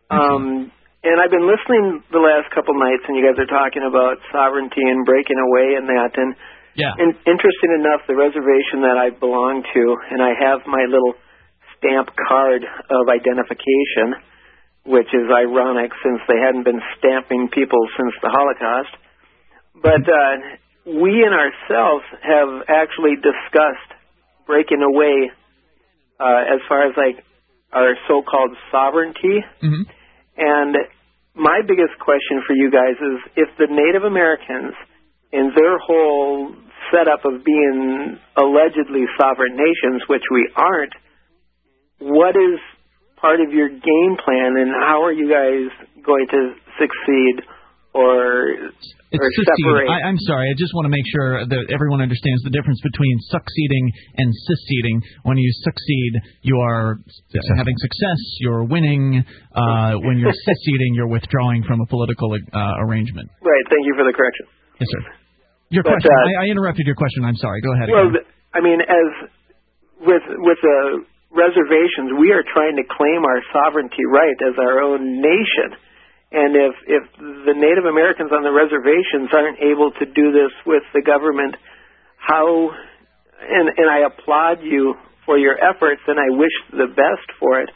And I've been listening the last couple nights, and you guys are talking about sovereignty and breaking away and that. And interesting enough, the reservation that I belong to, and I have my little stamp card of identification, which is ironic since they hadn't been stamping people since the Holocaust. But we in ourselves have actually discussed breaking away as far as like our so-called sovereignty. Mm-hmm. And my biggest question for you guys is if the Native Americans in their whole setup of being allegedly sovereign nations, which we aren't, what is part of your game plan and how are you guys going to succeed or separate? I'm sorry. I just want to make sure that everyone understands the difference between succeeding and seceding. When you succeed, you are having success. You're winning. When you're seceding, you're withdrawing from a political arrangement. Right. Thank you for the correction. Yes, sir. Your question. I interrupted your question. I'm sorry. Go ahead. Well, I mean, as with the reservations, we are trying to claim our sovereignty right as our own nation. And if the Native Americans on the reservations aren't able to do this with the government, how, and I applaud you for your efforts and I wish the best for it,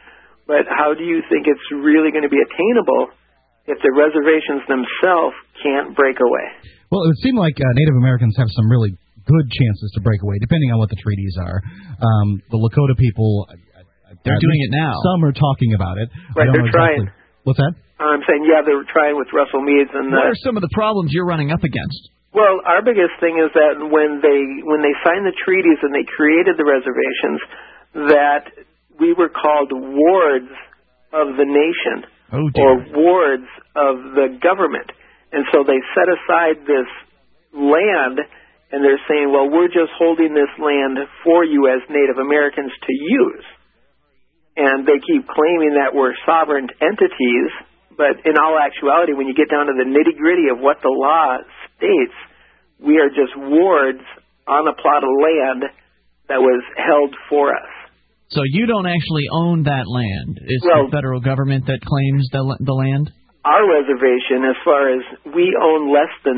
but how do you think it's really going to be attainable if the reservations themselves can't break away? Well, it would seem like Native Americans have some really good chances to break away, depending on what the treaties are. The Lakota people, they're doing it now. Some are talking about it. Right, they're trying. What's that? I'm saying, yeah, they're trying with Russell Meads. And what are some of the problems you're running up against? Well, our biggest thing is that when they signed the treaties and they created the reservations, that we were called wards of the nation, or wards of the government. And so they set aside this land, and they're saying, well, we're just holding this land for you as Native Americans to use. And they keep claiming that we're sovereign entities, but in all actuality, when you get down to the nitty-gritty of what the law states, we are just wards on a plot of land that was held for us. So you don't actually own that land. It's the federal government that claims the land? Our reservation, as far as we own less than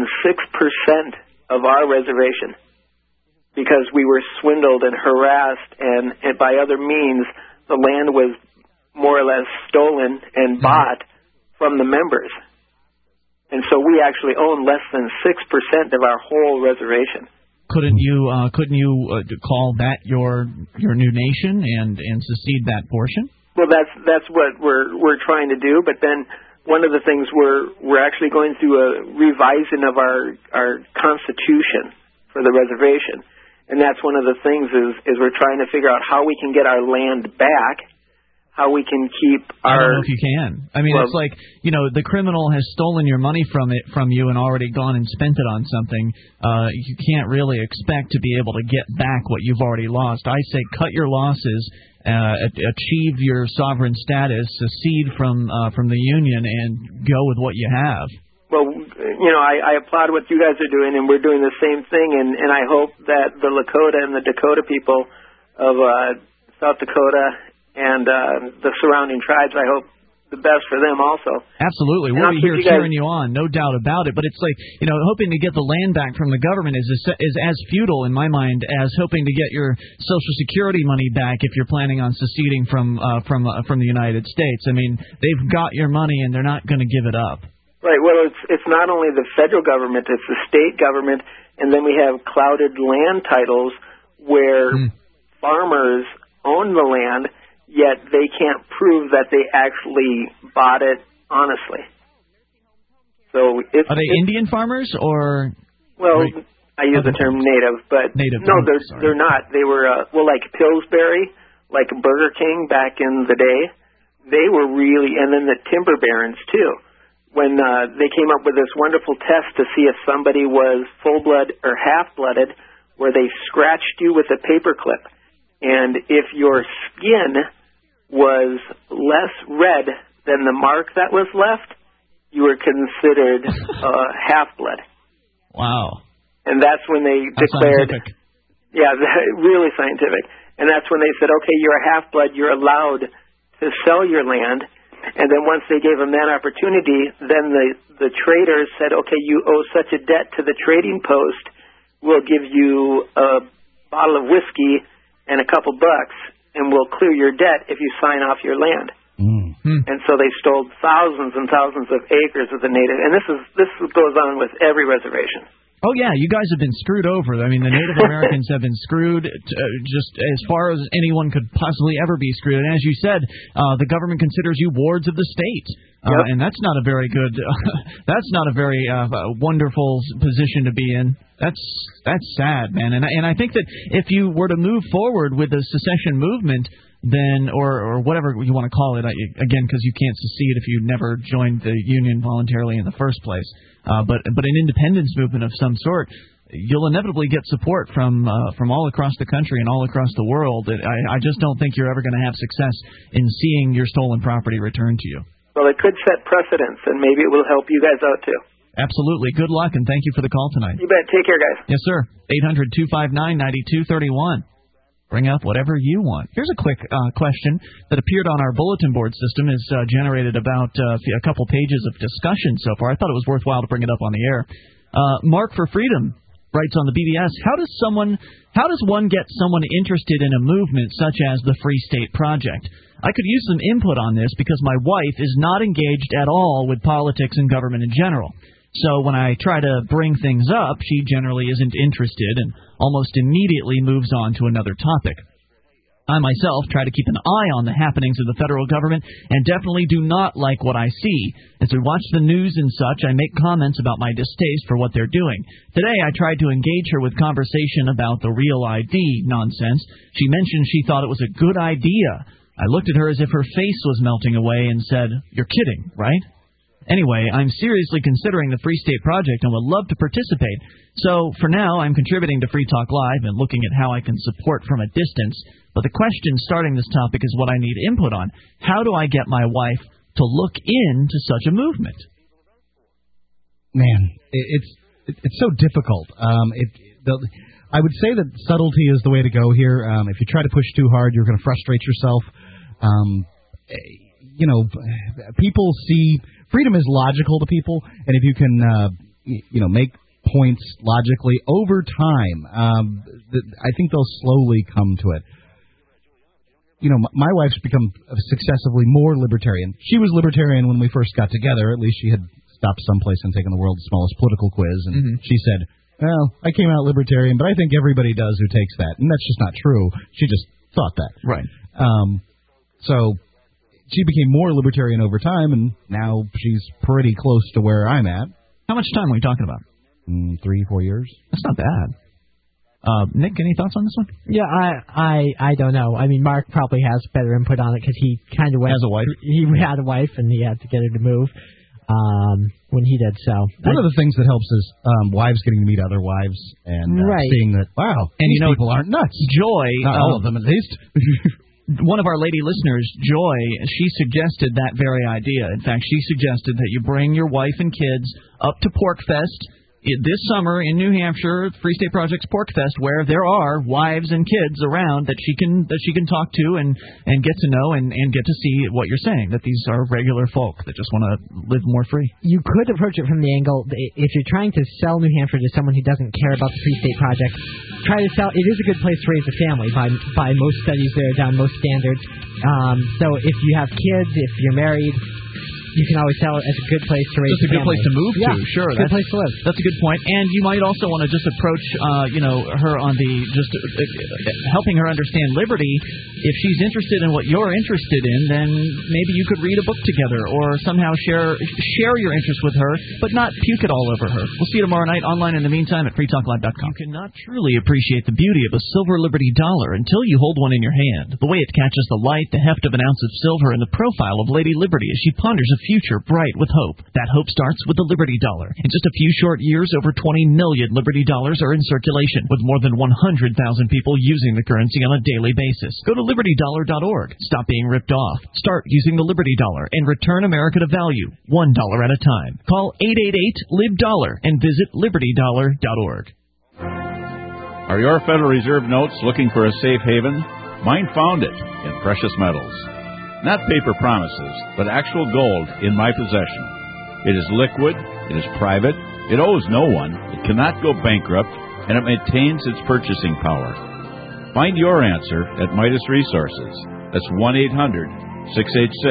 6% of our reservation because we were swindled and harassed, and by other means, the land was more or less stolen and bought from the members. And so we actually own less than 6% of our whole reservation. Couldn't you call that your new nation and secede that portion? Well, that's what we're trying to do. But then one of the things we're actually going through a revising of our constitution for the reservation, and that's one of the things is we're trying to figure out how we can get our land back. How we can keep our... I don't know if you can. I mean, it's like, the criminal has stolen your money from you and already gone and spent it on something. You can't really expect to be able to get back what you've already lost. I say cut your losses, achieve your sovereign status, secede from the Union, and go with what you have. Well, I applaud what you guys are doing, and we're doing the same thing, and I hope that the Lakota and the Dakota people of South Dakota and the surrounding tribes, I hope the best for them also. Absolutely. We'll be here cheering you on, no doubt about it. But it's like, hoping to get the land back from the government is as futile in my mind as hoping to get your Social Security money back if you're planning on seceding from the United States. I mean, they've got your money and they're not going to give it up. Right. Well, it's not only the federal government, it's the state government, and then we have clouded land titles where farmers own the land, yet they can't prove that they actually bought it honestly. So are they Indian farmers or? Well, I use the term native, but native no, they're not. They were like Pillsbury, like Burger King back in the day. They were really, and then the timber barons too. When they came up with this wonderful test to see if somebody was full-blood or half-blooded, where they scratched you with a paperclip, and if your skin was less red than the mark that was left, you were considered half-blood. Wow. And that's when they declared... Scientific. Yeah, really scientific. And that's when they said, okay, you're a half-blood, you're allowed to sell your land. And then once they gave them that opportunity, then the traders said, okay, you owe such a debt to the trading post, we'll give you a bottle of whiskey and a couple bucks, and we'll clear your debt if you sign off your land. And so they stole thousands and thousands of acres of the native. And this goes on with every reservation. Oh, yeah, you guys have been screwed over. I mean, the Native Americans have been screwed just as far as anyone could possibly ever be screwed. And as you said, the government considers you wards of the state. And that's not a very good, that's not a very wonderful position to be in. That's sad, man. And I think that if you were to move forward with the secession movement, then, or whatever you want to call it, again, because you can't secede if you never joined the Union voluntarily in the first place, but an independence movement of some sort, you'll inevitably get support from all across the country and all across the world. I just don't think you're ever going to have success in seeing your stolen property returned to you. Well, it could set precedents, and maybe it will help you guys out, too. Absolutely. Good luck, and thank you for the call tonight. You bet. Take care, guys. Yes, sir. 800-259-9231. Bring up whatever you want. Here's a quick question that appeared on our bulletin board system. Has generated about a couple pages of discussion so far. I thought it was worthwhile to bring it up on the air. Mark for Freedom writes on the BBS, how does one get someone interested in a movement such as the Free State Project? I could use some input on this because my wife is not engaged at all with politics and government in general. So when I try to bring things up, she generally isn't interested and almost immediately moves on to another topic. I myself try to keep an eye on the happenings of the federal government and definitely do not like what I see. As we watch the news and such, I make comments about my distaste for what they're doing. Today, I tried to engage her with conversation about the Real ID nonsense. She mentioned she thought it was a good idea. I looked at her as if her face was melting away and said, "You're kidding, right?" Anyway, I'm seriously considering the Free State Project and would love to participate. So, for now, I'm contributing to Free Talk Live and looking at how I can support from a distance. But the question starting this topic is what I need input on. How do I get my wife to look into such a movement? Man, it's so difficult. I would say that subtlety is the way to go here. If you try to push too hard, you're going to frustrate yourself. People see freedom is logical to people, and if you can, make points logically over time, I think they'll slowly come to it. My wife's become successively more libertarian. She was libertarian when we first got together. At least she had stopped someplace and taken the world's smallest political quiz, and she said, "Well, I came out libertarian, but I think everybody does who takes that." And that's just not true. She just thought that. Right. So she became more libertarian over time, and now she's pretty close to where I'm at. How much time are we talking about? 3-4 years. That's not bad. Nick, any thoughts on this one? Yeah, I don't know. I mean, Mark probably has better input on it because he kind of has a wife. He had a wife, and he had to get her to move when he did so. One of the things that helps is wives getting to meet other wives and seeing that, wow, and these people aren't nuts. Joy, not all of them at least. One of our lady listeners, Joy, she suggested that very idea. In fact, she suggested that you bring your wife and kids up to PorcFest this summer in New Hampshire, Free State Project's PorcFest, where there are wives and kids around that she can talk to and get to know and get to see what you're saying, that these are regular folk that just want to live more free. You could approach it from the angle, if you're trying to sell New Hampshire to someone who doesn't care about the Free State Project, try to sell, it is a good place to raise a family by most studies there, down most standards. So if you have kids, if you're married, you can always tell it as a good place to raise a family. It's a good place to move to, sure. It's a good place to live. That's a good point. And you might also want to just approach, her on the helping her understand liberty. If she's interested in what you're interested in, then maybe you could read a book together or somehow share your interest with her, but not puke it all over her. We'll see you tomorrow night online in the meantime at freetalklive.com. You cannot truly appreciate the beauty of a silver Liberty dollar until you hold one in your hand. The way it catches the light, the heft of an ounce of silver, and the profile of Lady Liberty as she ponders a future bright with hope. That hope starts with the Liberty Dollar. In just a few short years, over 20 million Liberty Dollars are in circulation, with more than 100,000 people using the currency on a daily basis. Go to LibertyDollar.org. Stop being ripped off. Start using the Liberty Dollar and return America to value, $1 at a time. Call 888-LIB-DOLLAR and visit LibertyDollar.org. Are your Federal Reserve notes looking for a safe haven? Mine found it in precious metals. Not paper promises, but actual gold in my possession. It is liquid, it is private, it owes no one, it cannot go bankrupt, and it maintains its purchasing power. Find your answer at Midas Resources. That's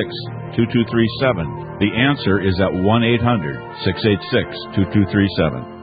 1-800-686-2237. The answer is at 1-800-686-2237.